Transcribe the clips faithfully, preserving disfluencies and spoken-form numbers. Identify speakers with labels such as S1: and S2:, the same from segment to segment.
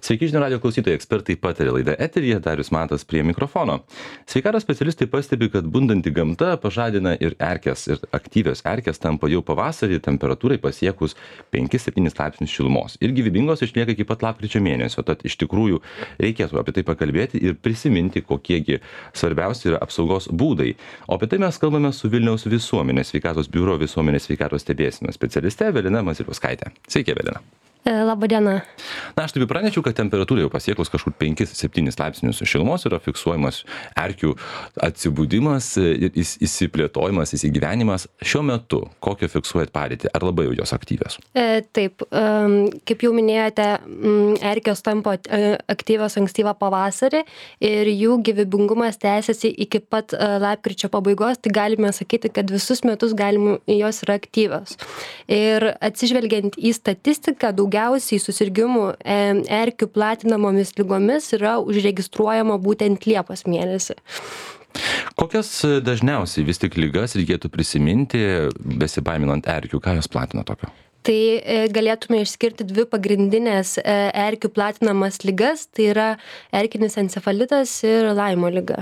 S1: Sveiki, žinių radijo klausytojai, ekspertai pataria laida eteryje, Darius Matas prie mikrofono. Sveikatos specialistai pastebi, kad bundanti gamta pažadina ir erkes, ir aktyvios erkes tampa jau pavasarį temperatūrai pasiekus penkis septynis laipsnius šilumos. Ir gyvybingos išlieka iki pat lapkričio mėnesio, tad iš tikrųjų reikėtų apie tai pakalbėti ir prisiminti, kokiegi svarbiausi yra apsaugos būdai. O apie tai mes kalbame su Vilniaus visuomenės sveikatos biuro visuomenės sveikatos stebėsenos specialiste Evelina Maziliauskaite. Sveiki, Evelina.
S2: Labadiena.
S1: Na, aš taip pranešiau, kad temperatūra jau pasiekus kažkur penkis septynis laipsnius šilumos yra fiksuojamas erkių atsibudimas ir įsiplėtojimas, įsigyvenimas. Šiuo metu kokio fiksuojat padėtį? Ar labai jau jos aktyvios?
S2: E, taip, e, kaip jau minėjote, erkės tampa aktyvios ankstyvą pavasarį ir jų gyvybingumas tęsiasi iki pat lapkričio pabaigos, tai galime sakyti, kad visus metus galim, jos yra aktyvios. Ir atsižvelgiant į statistiką, daugiausiai susirgimų erkių platinamomis ligomis yra užregistruojama būtent Liepos mėnesį.
S1: Kokias dažniausiai vis tik ligas reikėtų prisiminti, besibaiminant erkių, ką jos platina tokio?
S2: Tai galėtume išskirti dvi pagrindinės erkių platinamas ligas, tai yra erkinis encefalitas ir Laimo liga.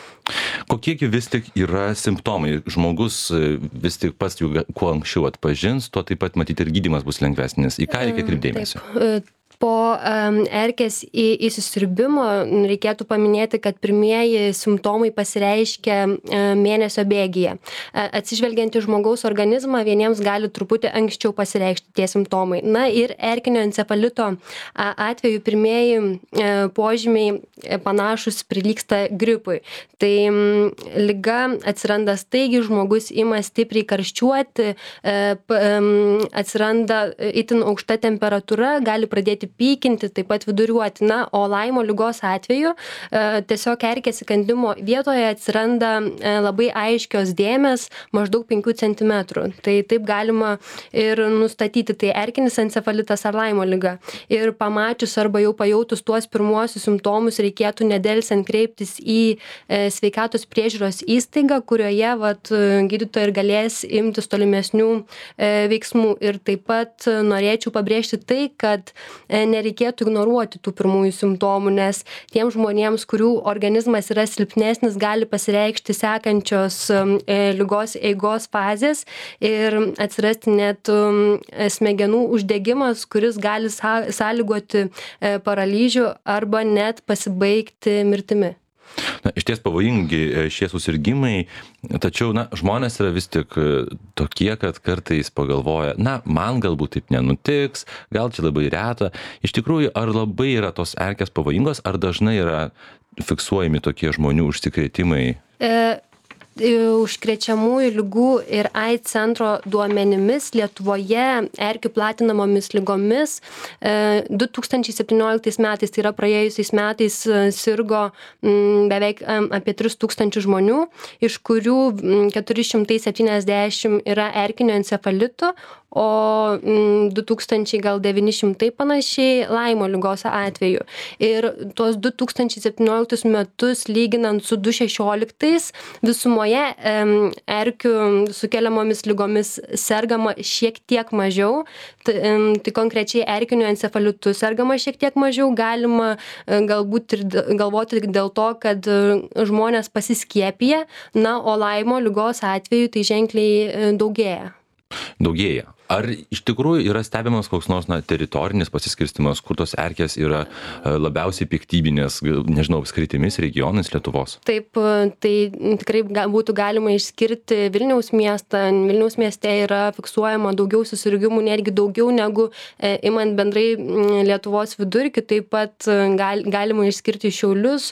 S1: Kokiegi vis tik yra simptomai? Žmogus vis tik pats jų kuo anksčiau atpažins, tuo taip pat matyti ir gydymas bus lengvesnis. Į ką reikia kreipti dėmesio?
S2: Taip. Po um, erkės į, įsisiurbimo reikėtų paminėti, kad pirmieji simptomai pasireiškia um, mėnesio bėgyje. Atsižvelgiant į žmogaus organizmą, vieniems gali truputį anksčiau pasireikšti tie simptomai. Na ir erkinio encefalito atveju pirmieji uh, požymiai panašus prilygsta gripui. Tai um, liga atsiranda staigiai, žmogus ima stipriai karščiuoti, uh, um, atsiranda itin aukšta temperatūra, gali pradėti pykinti, taip pat viduriuoti. Na, o Laimo ligos atveju e, tiesiog erkės įkandimo vietoje atsiranda e, labai aiškios dėmės, maždaug penkių centimetrų. Tai taip galima ir nustatyti, tai erkinis encefalitas ar Laimo liga. Ir pamačius arba jau pajautus tuos pirmuosius simptomus reikėtų nedelsiant kreiptis į e, sveikatos priežiūros įstaigą, kurioje vat, gydytojai ir galės imtis tolimesnių e, veiksmų. Ir taip pat norėčiau pabrėžti tai, kad nereikėtų ignoruoti tų pirmųjų simptomų, nes tiems žmonėms, kurių organizmas yra silpnesnis, gali pasireikšti sekančios e, ligos eigos fazės ir atsirasti net e, smegenų uždegimas, kuris gali sa- sąlygoti e, paralyžių arba net pasibaigti mirtimi.
S1: Na, iš ties pavojingi šie susirgimai, tačiau na, žmonės yra vis tik tokie, kad kartais pagalvoja, na, man galbūt taip nenutiks, gal čia labai reta. Iš tikrųjų, ar labai yra tos erkės pavojingos, ar dažnai yra fiksuojami tokie žmonių užsikrėtimai?
S2: E... Užkrečiamųjų ligų ir AIDS centro duomenimis Lietuvoje erkių platinamomis ligomis du tūkstančiai septynioliktais metais, tai yra praėjusiais metais, sirgo beveik apie tris tūkstančius žmonių, iš kurių keturi šimtai septyniasdešimt yra erkinio encefalito, o du tūkstančiai gal devyni šimtai panašiai Laimo ligos atveju. Ir tuos du tūkstančiai septynioliktus metus lyginant su du tūkstančiai šešioliktais visumoje erkių sukeliamomis ligomis sergama šiek tiek mažiau, tai, tai konkrečiai erkiniu encefalitu sergama šiek tiek mažiau, galima galbūt ir galvoti dėl to, kad žmonės pasiskiepija, na, o Laimo ligos atveju tai ženkliai daugėja.
S1: Daugėja. Ar iš tikrųjų yra stebimas koks nors na, teritorinis pasiskirstimas, kur tos erkės yra labiausiai piktybinės, nežinau, apskritimis regionais Lietuvos?
S2: Taip, tai tikrai būtų galima išskirti Vilniaus miestą. Vilniaus mieste yra fiksuojama daugiau susirgimų, netgi daugiau negu e, imant bendrai Lietuvos vidurkį. Taip pat gal, galima išskirti Šiaulius,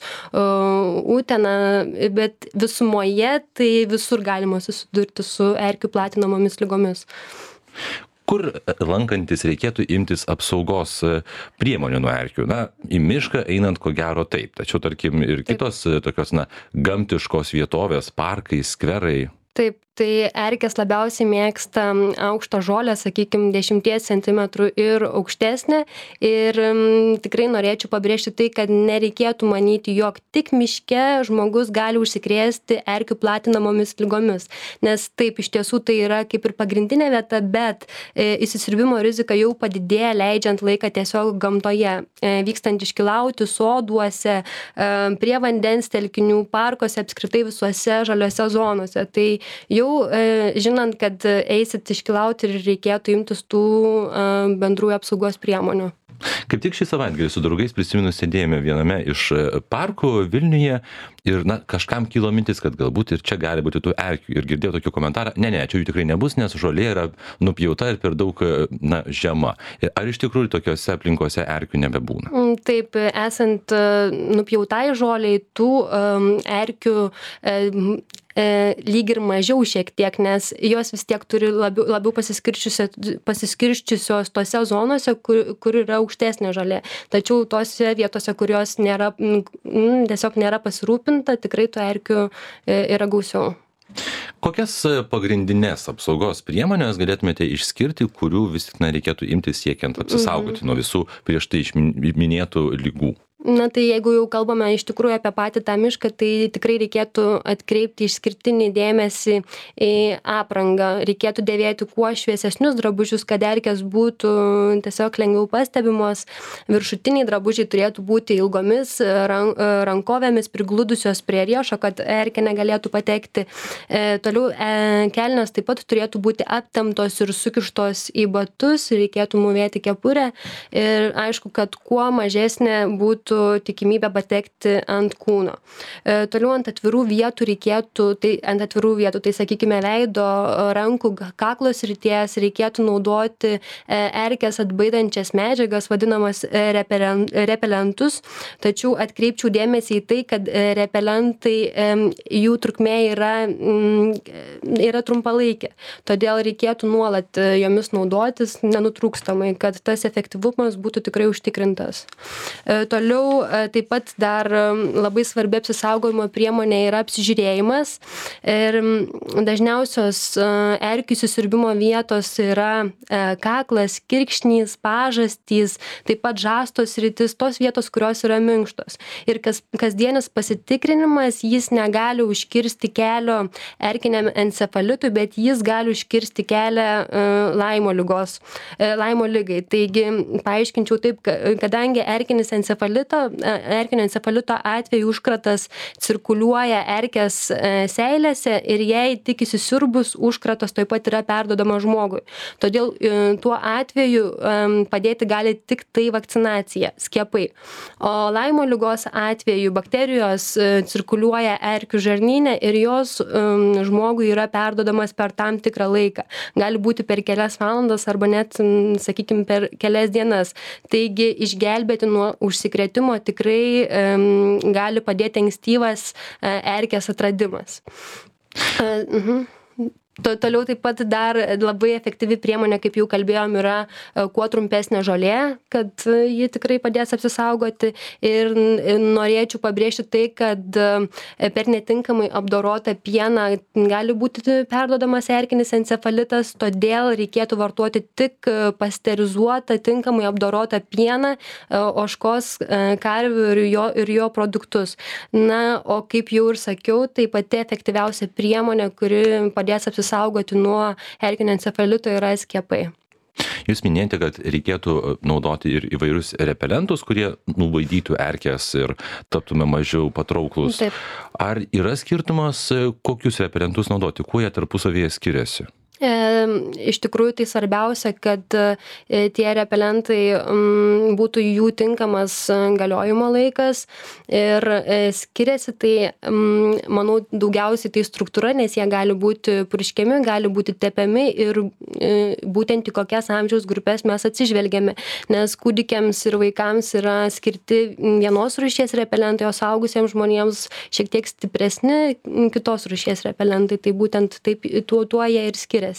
S2: Uteną, bet visumoje tai visur galima susidurti su erkių platinamomis ligomis.
S1: Kur lankantis reikėtų imtis apsaugos priemonių nuo erkių? Na, į mišką einant ko gero taip, tačiau tarkim ir kitos taip. Tokios na, gamtiškos vietovės, parkai, skverai.
S2: Taip, tai erkės labiausiai mėgsta aukštą žolę, sakykime, dešimties centimetrų ir aukštesnė. Ir m, tikrai norėčiau pabrėžti tai, kad nereikėtų manyti, jog tik miške žmogus gali užsikrėsti erkių platinamomis lygomis. Nes taip, iš tiesų tai yra kaip ir pagrindinė vieta, bet e, įsisiurbimo rizika jau padidėja leidžiant laiką tiesiog gamtoje, e, vykstant iškilauti soduose, e, prie vandens telkinių, parkuose, apskritai visuose žaliuose zonose. Tai jau e, žinant, kad eisit iškilauti ir reikėtų imtis tų e, bendrųjų apsaugos priemonių.
S1: Kaip tik šį savaitgalį su draugais prisimenu sėdėjome viename iš parkų Vilniuje ir na, kažkam kilo mintis, kad galbūt ir čia gali būti tų erkių. Ir girdėjau tokį komentarą, ne, ne, čia jų tikrai nebus, nes žolė yra nupjauta ir per daug na, žema. Ar iš tikrųjų tokiose aplinkose erkių nebebūna?
S2: Taip, esant nupjautai žoliai, tų um, erkių um, lyg ir mažiau šiek tiek, nes jos vis tiek turi labiau, labiau pasiskirsčiusios tose zonose, kur, kur yra aukštesnė žolė. Tačiau tose vietose, kurios nėra, m, tiesiog nėra pasirūpinta, tikrai tų erkių yra gausiau.
S1: Kokias pagrindinės apsaugos priemonės galėtumėte išskirti, kurių vis tik na, reikėtų imti siekiant apsisaugoti mhm. nuo visų prieš tai minėtų ligų?
S2: Na tai jeigu jau kalbame iš tikrųjų apie patį tą mišką, tai tikrai reikėtų atkreipti išskirtinį dėmesį į aprangą. Reikėtų dėvėti kuo šviesesnius drabužius, kad erkės būtų tiesiog lengviau pastebimos. Viršutiniai drabužiai turėtų būti ilgomis rankovėmis prigludusios prie riešo, kad erkė negalėtų patekti. E, toliau e, kelnės taip pat turėtų būti aptemptos ir sukištos į batus, reikėtų mūvėti kepurę ir aišku, kad kuo mažesnė būtų tikimybę patekti ant kūno. E, toliau ant atvirų vietų reikėtų, tai ant atvirų vietų, tai sakykime veido, rankų, kaklo srities reikėtų naudoti e, erkės atbaidančias medžiagas, vadinamas e, repelen, repelentus, tačiau atkreipčiau dėmesį į tai, kad e, repelentai, e, jų trukmė yra, m, yra trumpalaikė, todėl reikėtų nuolat jomis naudotis nenutrūkstamai, kad tas efektyvumas būtų tikrai užtikrintas. E, toliau taip pat dar labai svarbi apsisaugojimo priemonė yra apsižiūrėjimas ir dažniausios erkių įsisiurbimo vietos yra kaklas, kirkšnys, pažastys, taip pat žastos sritis, tos vietos, kurios yra minkštos. Ir kas, kasdienis pasitikrinimas, jis negali užkirsti kelio erkiniam encefalitui, bet jis gali užkirsti kelią Laimo ligos, Laimo ligai. Taigi, paaiškinčiau taip, kadangi erkinis encefalitas erkinio encefalito atveju užkratas cirkuliuoja erkės seilėse ir jei tik įsisiurbus užkratas taip pat yra perduodama žmogui. Todėl tuo atveju padėti gali tik tai vakcinacija, skiepai. O Laimo ligos atveju bakterijos cirkuliuoja erkių žarnyne ir jos žmogui yra perduodamas per tam tikrą laiką. Gali būti per kelias valandas arba net, sakykime, per kelias dienas. Taigi išgelbėti nuo užsikrėtimo tikrai um, gali padėti ankstyvas uh, erkės atradimas. Uh, uh-huh. Toliau taip pat dar labai efektyvi priemonė, kaip jau kalbėjom, yra kuo trumpesnė žolė, kad ji tikrai padės apsisaugoti. Ir norėčiau pabrėžti tai, kad per netinkamai apdorotą pieną gali būti perduodamas erkinis encefalitas, todėl reikėtų vartoti tik pasterizuotą, tinkamai apdorotą pieną, ožkos, karvių ir jo, ir jo produktus. Na, o kaip jau ir sakiau, tai pati efektyviausia priemonė, kuri padės apsisaugoti saugoti nuo erkinio encefalito yra skiepai.
S1: Jūs minėjote, kad reikėtų naudoti ir įvairius repelentus, kurie nubaidytų erkes ir taptume mažiau patrauklus.
S2: Taip.
S1: Ar yra skirtumas, kokius repelentus naudoti, kuo jie tarpusavėje skiriasi?
S2: Iš tikrųjų, tai svarbiausia, kad tie repelentai būtų jų tinkamas galiojimo laikas ir skiriasi tai, manau, daugiausiai tai struktūra, nes jie gali būti purškiami, gali būti tepiami ir būtent į kokias amžiaus grupės mes atsižvelgiame, nes kūdikiams ir vaikams yra skirti vienos rūšies repelentai, o suaugusiems žmonėms šiek tiek stipresni kitos rūšies repelentai, tai būtent taip, tuo, tuo jie ir skiriasi.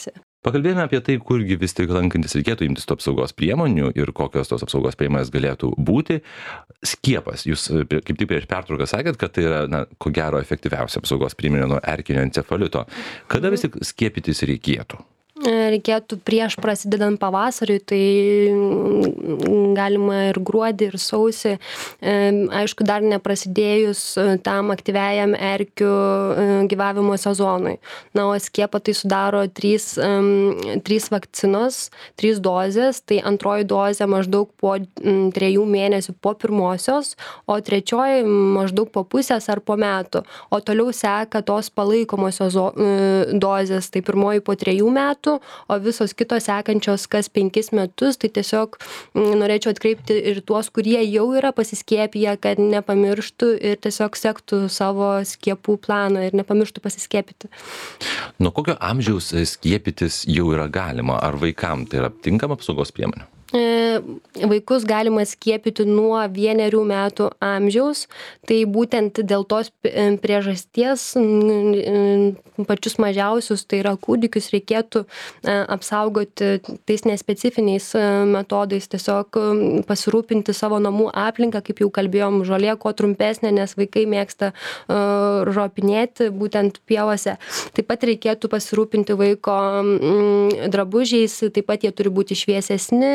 S1: Pakalbėjome apie tai, kurgi vis tik lankantis reikėtų imtis tų apsaugos priemonių ir kokios tos apsaugos priemonės galėtų būti. Skiepas, jūs kaip tik prieš pertrauką sakėt, kad tai yra, na, ko gero efektyviausia apsaugos priemonė nuo erkinio encefalito. Kada vis tik skiepytis reikėtų?
S2: Reikėtų prieš prasidedant pavasariui, tai galima ir gruodį, ir sausį. Aišku, dar neprasidėjus tam aktyviajam erkių gyvavimo sezonui. Na, o skiepą tai sudaro trys, trys vakcinos, trys dozės. Tai antroji dozė maždaug po trejų mėnesių po pirmosios, o trečioji maždaug po pusės ar po metų. O toliau seka tos palaikomosios dozės, tai pirmoji po trejų metų, o visos kitos sekančios kas penkis metus, tai tiesiog norėčiau atkreipti ir tuos, kurie jau yra pasiskiepiję, kad nepamirštų ir tiesiog sektų savo skiepų planą ir nepamirštų pasiskiepyti.
S1: Nuo kokio amžiaus skiepytis jau yra galima? Ar vaikam tai yra tinkama apsaugos priemonė?
S2: Vaikus galima skiepyti nuo vienerių metų amžiaus, tai būtent dėl tos priežasties pačius mažiausius, tai yra kūdikius, reikėtų apsaugoti tais nespecifiniais metodais, tiesiog pasirūpinti savo namų aplinką, kaip jau kalbėjom, žolė kuo trumpesnė, nes vaikai mėgsta ropinėti būtent pievose. Taip pat reikėtų pasirūpinti vaiko drabužiais, taip pat jie turi būti šviesesni,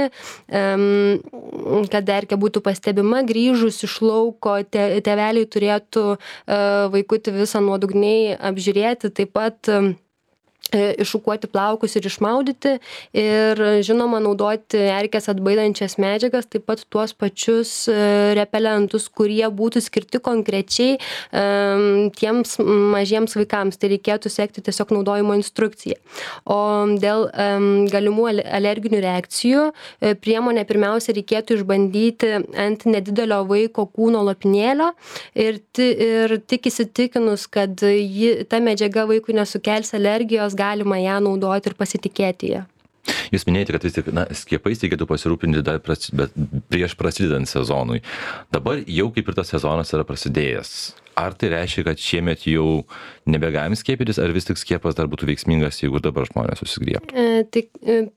S2: kad erkė būtų pastebima, grįžus iš lauko, te, tėveliai turėtų vaikutį visą nuodugniai apžiūrėti, taip pat iššukuoti plaukus ir išmaudyti ir žinoma naudoti erkes atbaidančias medžiagas, taip pat tuos pačius repelentus, kurie būtų skirti konkrečiai tiems mažiems vaikams. Tai reikėtų sekti tiesiog naudojimo instrukciją. O dėl galimų alerginių reakcijų priemonę pirmiausia reikėtų išbandyti ant nedidelio vaiko kūno lopinėlio ir, ir tik įsitikinus, kad ji, ta medžiaga vaikui nesukels alergijos, galima ją naudoti ir pasitikėti ją.
S1: Jūs minėjote, kad vis tik, na, skiepais reikėtų pasirūpinti dar pras, bet prieš prasidedant sezonui. Dabar jau kaip ir tas sezonas yra prasidėjęs. Ar tai reiškia, kad šiemet jau nebegalim skiepytis, ar vis tik skiepas dar būtų veiksmingas, jeigu dabar žmonės susigriebtų?
S2: E, tik,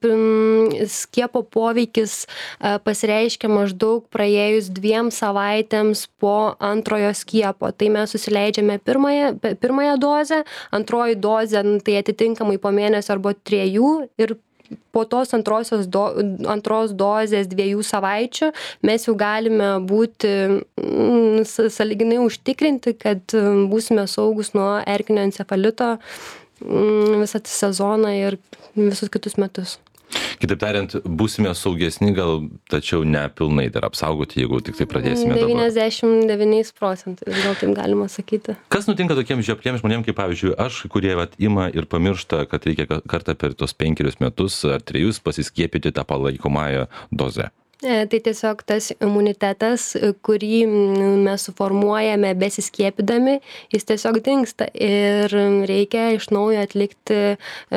S2: skiepo poveikis pasireiškia maždaug praėjus dviem savaitėms po antrojo skiepo. Tai mes susileidžiame pirmąją, pirmąją dozę, antroji dozė tai atitinkamai po mėnesio arba triejų ir po tos antrosios do, antros dozės dviejų savaičių mes jau galime būti mm, sąlyginai užtikrinti, kad būsime saugus nuo erkinio encefalito mm, visą sezoną ir visus kitus metus.
S1: Kitaip tariant, būsime saugesni, gal tačiau ne pilnai dar apsaugoti, jeigu tik tai pradėsime dabar.
S2: devyniasdešimt devyniais procentais, gal taip galima sakyti.
S1: Kas nutinka tokiems žiopliems žmonėms, kaip pavyzdžiui aš, kurie vat, ima ir pamiršta, kad reikia kartą per tos penkerius metus ar trejus pasiskiepyti tą palaikomąją dozę?
S2: Tai tiesiog tas imunitetas, kurį mes suformuojame besiskiepydami, jis tiesiog dingsta ir reikia iš naujo atlikti e,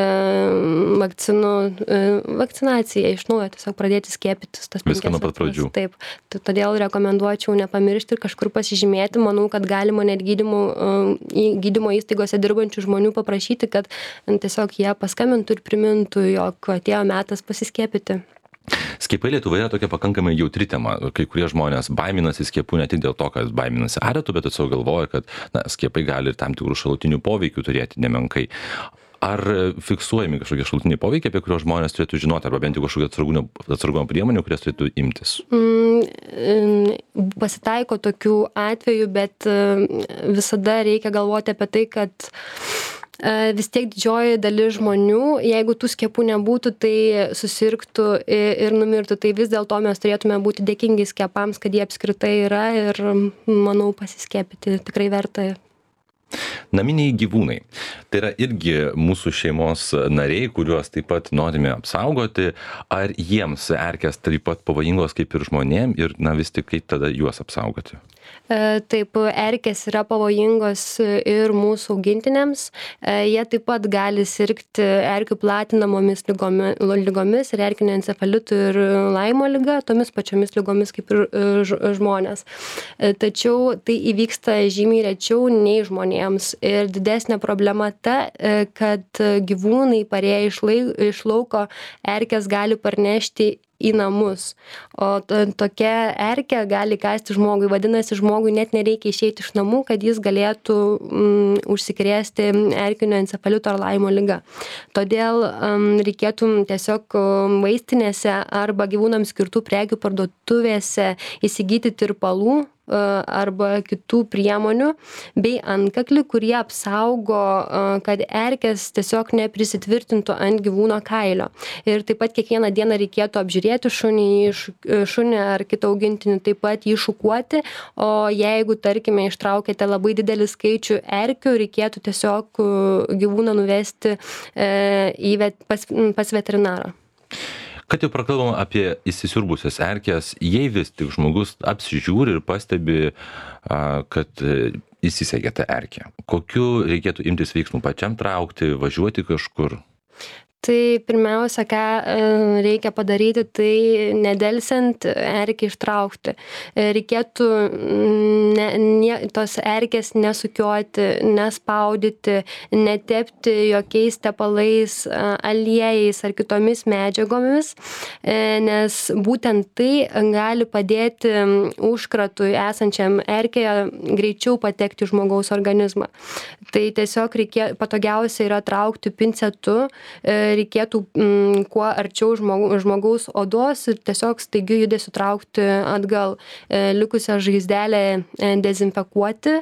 S2: vakcinų, e, vakcinaciją, iš naujo tiesiog pradėti skiepytis. Tas
S1: viską nuo pat pradžių.
S2: Taip, todėl rekomenduočiau nepamiršti ir kažkur pasižymėti. Manau, kad galima net gydymo, gydymo įstaigose dirbančių žmonių paprašyti, kad tiesiog jie paskambintų ir primintų, jog atėjo metas pasiskiepyti.
S1: Skiepai Lietuvoje yra tokia pakankamai jautri tema. Kai kurie žmonės baiminasi skiepų ne tik dėl to, kad baiminasi aretų, bet tiesiog galvoja, kad na, skiepai gali ir tam tikrų šalutinių poveikių turėti nemenkai. Ar fiksuojami kažkokie šalutiniai poveikiai, apie kuriuos žmonės turėtų žinoti, arba bent jau kažkokią atsargumo priemonių, kurias turėtų imtis?
S2: Mm, pasitaiko tokių atvejų, bet visada reikia galvoti apie tai, kad vis tiek didžioji dalis žmonių, jeigu tų skiepų nebūtų, tai susirgtų ir numirtų. Tai vis dėlto mes turėtume būti dėkingi skiepams, kad jie apskritai yra ir, manau, pasiskiepyti tikrai verta.
S1: Naminiai gyvūnai. Tai yra irgi mūsų šeimos nariai, kuriuos taip pat norime apsaugoti. Ar jiems erkės taip pat pavojingos kaip ir žmonėm ir na vis tik kaip tada juos apsaugoti?
S2: Taip, erkės yra pavojingos ir mūsų augintiniams. Jie taip pat gali sirgti erkių platinamomis lygomis, lygomis ir erkinio encefalitu ir Laimo liga, tomis pačiomis lygomis kaip ir žmonės. Tačiau tai įvyksta žymiai rečiau nei žmonėms. Ir didesnė problema ta, kad gyvūnai parėję iš, lai, iš lauko erkės gali parnešti į namus. O to, tokia erkė gali kąsti žmogui. Vadinasi, žmogui net nereikia išeiti iš namų, kad jis galėtų mm, užsikrėsti erkinio encefalito ar Laimo liga. Todėl um, reikėtų tiesiog vaistinėse arba gyvūnams skirtų prekių parduotuvėse įsigyti tirpalų arba kitų priemonių bei antkaklį, kurie apsaugo, kad erkės tiesiog neprisitvirtintų ant gyvūno kailio. Ir taip pat kiekvieną dieną reikėtų apžiūrėti šunį, šunį ar kitą augintinį, taip pat jį šukuoti, o jeigu, tarkime, ištraukėte labai didelį skaičių erkių, reikėtų tiesiog gyvūną nuvesti į vet, pas, pas veterinarą.
S1: Kad jau prakalbam apie įsisiurbusias erkės, jei vis tik žmogus apsižiūri ir pastebi, kad įsisegė tą erkę, kokiu reikėtų imtis veiksmų, pačiam traukti, važiuoti kažkur?
S2: Tai pirmiausia, ką reikia padaryti, tai nedelsiant erkę ištraukti. Reikėtų ne, ne, tos erkės nesukioti, nespaudyti, netepti jokiais tepalais, aliejais ar kitomis medžiagomis, nes būtent tai gali padėti užkratui esančiam erkėje greičiau patekti į žmogaus organizmą. Tai tiesiog reikia, patogiausia yra traukti pincetu, reikėtų mm, kuo arčiau žmogaus odos ir tiesiog staigiu judesiu traukti atgal, e, likusią žaizdelę e, dezinfekuoti.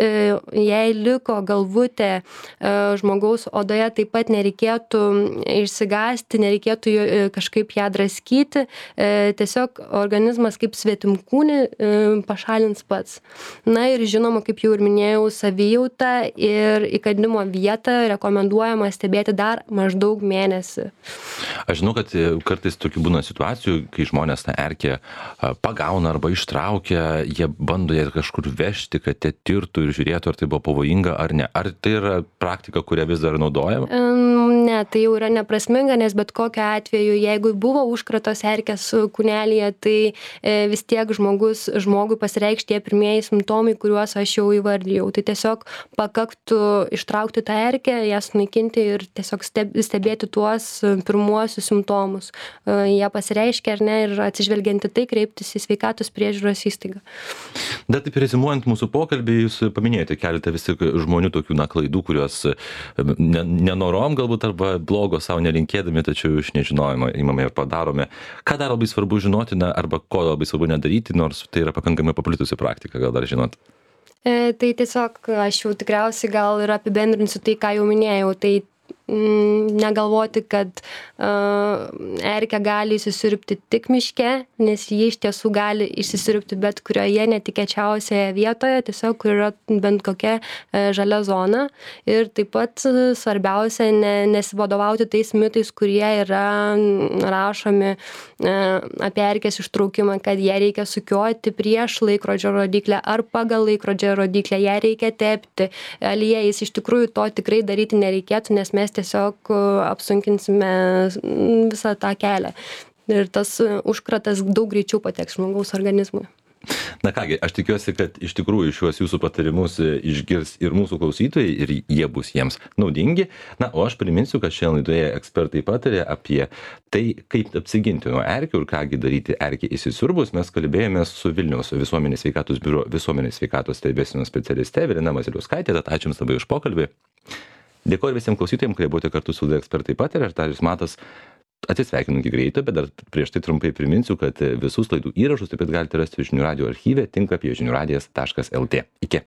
S2: Jei liko galvutė žmogaus odoje, taip pat nereikėtų išsigąsti, nereikėtų kažkaip ją draskyti, tiesiog organizmas kaip svetimkūnį pašalins pats. Na ir žinoma, kaip jau ir minėjau, savijautą ir įkandimo vietą rekomenduojama stebėti dar maždaug mėnesį.
S1: Aš žinau, kad kartais tokių būna situacijų, kai žmonės tą erkę pagauna arba ištraukia, jie bando ją kažkur vežti, kad jie tirtų ir žiūrėtų, ar tai buvo pavojinga ar ne. Ar tai yra praktika, kurią vis dar naudojama?
S2: Ne, tai jau yra neprasminga, nes bet kokiu atveju, jeigu buvo užkratos erkės kūnelyje, tai vis tiek žmogus, žmogui pasireikš tie pirmieji simptomai, kuriuos aš jau įvardijau. Tai tiesiog pakaktų ištraukti tą erkę, ją sunaikinti ir tiesiog stebėti tuos pirmuosius simptomus. Jie pasireiškia ar ne ir atsižvelgiant į tai kreiptis į sveikatos priežiūros įstaigą.
S1: Dar taip rezimuojant mūsų pokalbį, jūs paminėjote keletą vis tik žmonių tokių na, klaidų, kurios ne, nenorom galbūt arba blogo savo nelinkėdami, tačiau iš nežinojimo įmame ir padarome. Ką dar labai svarbu žinoti na, arba ko labai svarbu nedaryti, nors tai yra pakankamai paplitusi praktika, gal dar žinot?
S2: E, tai tiesiog aš jau tikriausiai gal ir apibendrinsiu tai, ką jau minėjau. Tai negalvoti, kad uh, erkė gali įsisiurbti tik miške, nes ji iš tiesų gali įsisiurbti bet kurioje netikėčiausioje vietoje, tiesiog kur yra bent kokia uh, žalia zona. Ir taip pat uh, svarbiausia ne, nesivadovauti tais mitais, kurie yra rašomi uh, apie erkės ištraukimą, kad ją reikia sukioti prieš laikrodžio rodyklę ar pagal laikrodžio rodyklę, ją reikia tepti aliejais. Iš tikrųjų to tikrai daryti nereikėtų, nes mes tiesiog apsunkinsime visą tą kelią. Ir tas užkratas daug greičiau pateks žmogaus organizmui.
S1: Na kągi, aš tikiuosi, kad iš tikrųjų šiuos jūsų patarimus išgirs ir mūsų klausytojai ir jie bus jiems naudingi. Na, o aš priminsiu, kad šiandien laidoje ekspertai patarė apie tai, kaip apsiginti nuo erkių ir kągi daryti erkei įsisiurbus. Mes kalbėjome su Vilniaus visuomenės sveikatos biuro visuomenės sveikatos stebėsenos specialiste Evelina Maziliauskaitė. Tad ačiū Jums labai už pokalbį. Dėkoju visiems klausytojams, kurie buvote kartu su laida ekspertai patarė. Aš Darius Matas atsisveikinu iki greito, bet dar prieš tai trumpai priminsiu, kad visus laidų įrašus taip pat galite rasti žinių radijo archyve tinklapyje žinių radijas taškas lt. Iki.